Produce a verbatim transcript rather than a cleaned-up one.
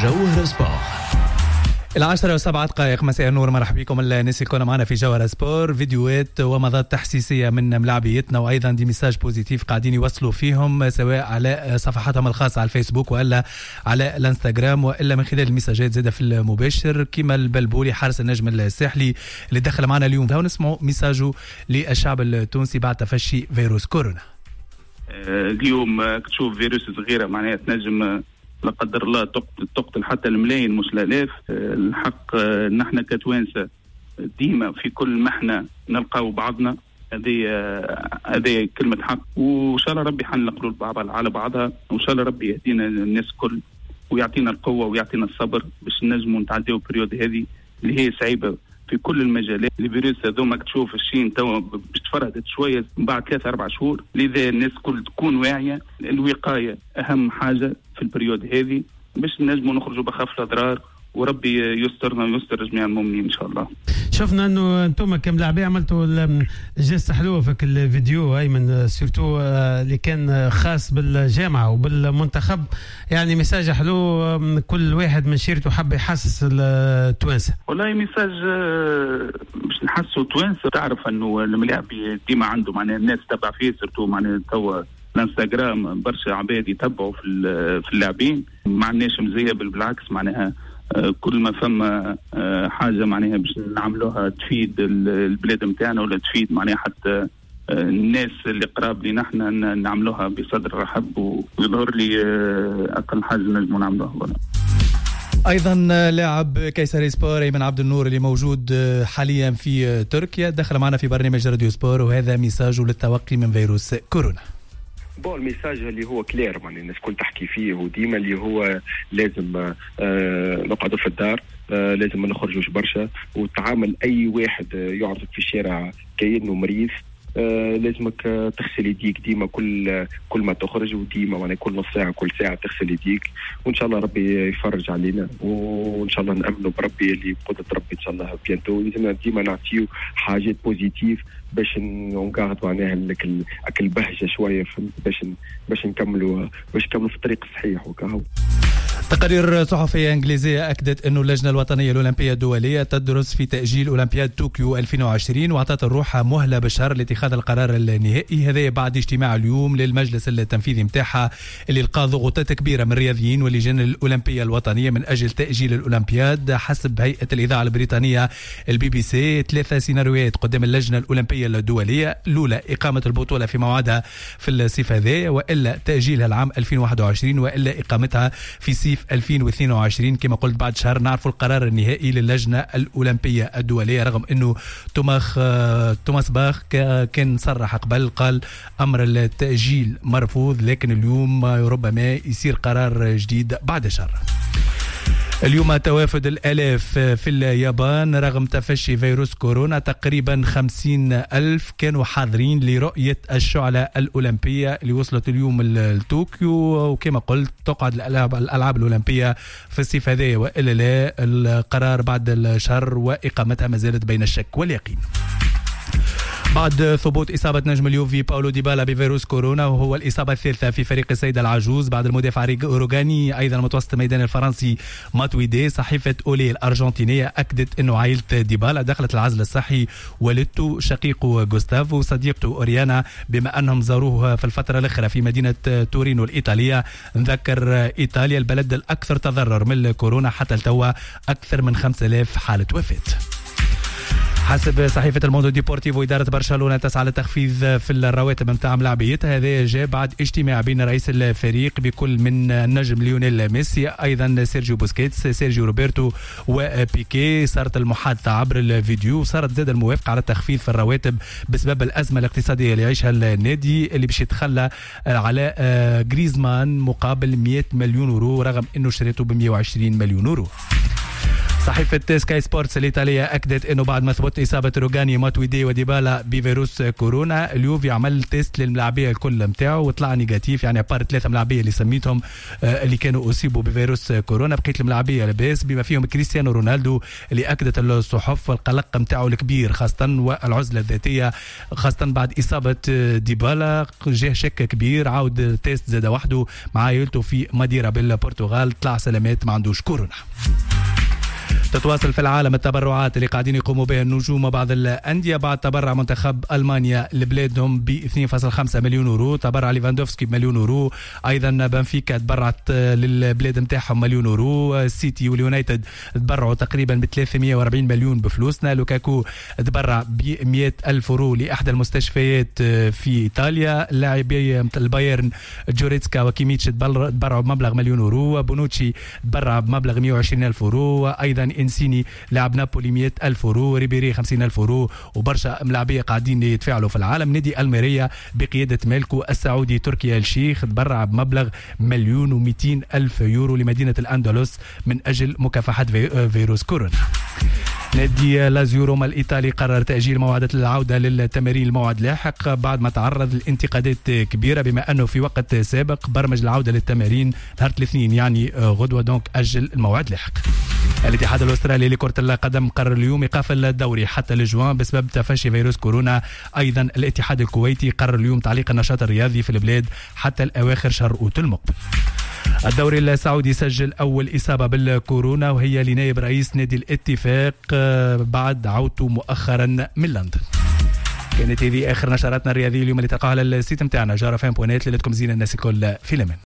جوهر سبور. العاشرة وسبعة دقائق مساء النور، مرحبا بكم الناس اللي كنا معنا في جوهر سبور. فيديوهات ومضات تحسيسية من ملاعبيتنا وأيضا دي ميساج بوزيتيف قاعدين يوصلوا فيهم سواء على صفحاتهم الخاصة على الفيسبوك وإلا على الانستغرام وإلا من خلال المساجات زادة في المباشر، كما البلبولي حارس النجم الساحلي اللي دخل معنا اليوم. هاو نسمعوا ميساجه للشعب التونسي بعد تفشي فيروس كورونا. اليوم تشوف فيروس صغيرة معناها تنجم لا قدر الله تقتل حتى الملايين مش الالاف. الحق نحن كتوانسه ديما في كل محنه نلقاو بعضنا، هذه هذه كلمه حق، وان شاء الله ربي يحل قلوب بعضها على بعضها، وان شاء الله ربي يهدينا الناس كل ويعطينا القوه ويعطينا الصبر باش نجموا نتعداو البريود هذه اللي هي صعيبه في كل المجالات. الفيروس هذوما تشوف الشين توا باش تفرهدت شويه من بعد ثلاثة أربع شهور، لذا الناس كل تكون واعيه. الوقايه اهم حاجه في البريود هذه باش نجموا نخرجوا بخف الاضرار، وربي يسترنا ويستر جميع المؤمنين ان شاء الله. شفنا انه انتم كملاعبين عملتوا جيست حلوه في الفيديو ايمن، سيرتو اللي كان خاص بالجامعه وبالمنتخب، يعني مساج حلو كل واحد من شيرته حب يحسس التوانسه. والله مساج باش نحسوا التوانسه. تعرف انه الملاعب ديما عنده معناها الناس تبع فيه، سيرتو معناها توا الانستغرام برشا عباد يتبعوا في في اللاعبين. ما عندناش مزيبل، بالعكس معناها كل ما فما حاجه معناها باش نعملوها تفيد البلاد نتاعنا ولا تفيد معناها حتى الناس اللي قراب لي نحن نعملوها بصدر رحب، ويظهر لي اقل حاجه نجموا نعملوها. ايضا لاعب كيسري سبور ايمن عبد النور اللي موجود حاليا في تركيا دخل معنا في برنامج راديو سبور، وهذا ميساجه للتوقي من فيروس كورونا. بون الميساج اللي هو كلير، يعني الناس كل تحكي فيه وديما اللي هو لازم آه نقعدوا في الدار، آه لازم ما نخرجوش برشا، وتعامل اي واحد يعرضك في الشارع كأنه مريض. آه لازمك تغسل يديك ديما كل كل ما تخرج، وديما يعني كل نص ساعه كل ساعه تغسل يديك، وان شاء الله ربي يفرج علينا، وان شاء الله نامنوا بربي اللي بقدره ربي ان شاء الله بيانتو. لازم ديما نعطيو حاجات بوزيتيف باش نقعد معناها لك البهجه شويه، باش باش نكملوا باش نكملوا في الطريق الصحيح. وكهو تقارير صحفية إنجليزية أكدت أن اللجنة الوطنية الأولمبية الدولية تدرس في تأجيل أولمبياد طوكيو ألفين وعشرين، وأعطت الروح مهلة بالشهر لاتخاذ القرار النهائي. هذا بعد اجتماع اليوم للمجلس التنفيذي متاعها اللي لقى ضغوطات كبيرة من الرياضيين واللجان الأولمبية الوطنية من أجل تأجيل الأولمبياد. حسب هيئة الإذاعة البريطانية البي بي سي، ثلاثة سيناريوهات قدام اللجنة الأولمبية الدولية: الأولى إقامة البطولة في موعدها في الصيف هذا، وإلا تأجيلها العام ألفين وواحد وعشرين، وإلا إقامتها في صيف ألفين واثنين وعشرين. كما قلت بعد شهر نعرف القرار النهائي للجنة الأولمبية الدولية، رغم أنه توماخ توماس باخ كان صرح قبل قال أمر التأجيل مرفوض، لكن اليوم ربما يصير قرار جديد بعد شهر. اليوم توافد الآلاف في اليابان رغم تفشي فيروس كورونا. تقريبا خمسين ألف كانوا حاضرين لرؤية الشعلة الأولمبية اللي وصلت اليوم لطوكيو، وكما قلت تقعد الألعاب, الألعاب الأولمبية في الصيف هذا، وإلا لا القرار بعد الشهر وإقامتها ما زالت بين الشك واليقين. بعد ثبوت إصابة نجم اليوفي باولو ديبالا بفيروس كورونا، وهو الإصابة الثالثة في فريق السيدة العجوز بعد المدافع روغاني، أيضا متوسط الميدان الفرنسي ماتويدي. صحيفة أولي الأرجنتينية أكدت أنه عائلة ديبالا دخلت العزل الصحي، والدته شقيقه غوستافو وصديقته أوريانا بما أنهم زاروه في الفترة الأخيرة في مدينة تورينو الإيطالية. نذكر إيطاليا البلد الأكثر تضرر من الكورونا، حتى التوا أكثر من خمسة آلاف حالة وفاة. حسب صحيفة الموندو ديبورتيفو، إدارة برشلونة تسعى للتخفيض في الرواتب متاع لاعبيتها. هذا جاء بعد اجتماع بين رئيس الفريق بكل من النجم ليونيل ميسي، أيضا سيرجيو بوسكيتس، سيرجيو روبرتو وبيكي. صارت المحادثة عبر الفيديو، صارت زاد الموافقة على التخفيض في الرواتب بسبب الأزمة الاقتصادية اللي يعيشها النادي، اللي باش يتخلى على غريزمان مقابل مئة مليون يورو رغم أنه شريته ب مئة وعشرين مليون يورو. صحيفة سكاي سبورتس الإيطالية أكدت أنه بعد ما ثبت إصابة روغاني ماتويدي وديبالا بفيروس كورونا، اليوفي عمل تيست للملاعبية الكل متاعه وطلع نيجاتيف، يعني بار ثلاثة ملاعبية اللي سميتهم اللي كانوا أصيبوا بفيروس كورونا، بقيت الملاعبية لاباس بما فيهم كريستيانو رونالدو اللي أكدت الصحف القلق متاعه الكبير خاصة والعزلة الذاتية خاصة بعد إصابة ديبالا. جاه شك كبير، عاود تيست زاد وحده مع عائلته في ماديرا بالبرتغال، طلع سلامات ما عندوش كورونا. تتواصل في العالم التبرعات اللي قاعدين يقوموا بها النجوم وبعض الأندية بعد تبرع منتخب ألمانيا لبلادهم ب اثنين فاصلة خمسة مليون يورو، تبرع ليفاندوفسكي بمليون يورو، أيضا بنفيكا تبرعت للبلاد متاعهم مليون يورو، السيتي واليونايتد تبرعوا تقريبا ب ثلاثمائة وأربعين مليون بفلوسنا، لوكاكو تبرع ب مئة ألف يورو لإحدى المستشفيات في إيطاليا، لاعبي البايرن جوريتسكا وكيميتش تبرعوا بمبلغ مليون يورو، بونوتشي تبرع بمبلغ مئة وعشرين ألف يورو، أيضا إنسيني لاعب نابولي مئة ألف يورو، ريبيري خمسين ألف يورو، وبرشا ملاعبية قاعدين يتفاعلوا في العالم. نادي الميريا بقيادة مالكو السعودي تركيا الشيخ تبرع بمبلغ مليون ومئتين ألف يورو لمدينة الأندلس من أجل مكافحة فيروس كورونا. نادي لازيو روما الإيطالي قرر تأجيل موعد العودة للتمارين الموعد لاحق بعد ما تعرض لانتقادات كبيرة بما أنه في وقت سابق برمج العودة للتمارين نهار الاثنين يعني غدوة، دونك أجل الموعد لاحق. الاتحاد الأسترالي لكرة القدم قرر اليوم إيقاف الدوري حتى لجوان بسبب تفشي فيروس كورونا. أيضا الاتحاد الكويتي قرر اليوم تعليق النشاط الرياضي في البلاد حتى الأواخر شهر أوت المقبل. الدوري السعودي سجل أول إصابة بالكورونا وهي لنائب رئيس نادي الاتفاق بعد عودته مؤخرا من لندن. كانت هذه آخر نشراتنا الرياضية اليوم اللي تلقاها على السيت متاعنا جارة فان بوينات. ليلتكم زينة الناس الكل في الأمان.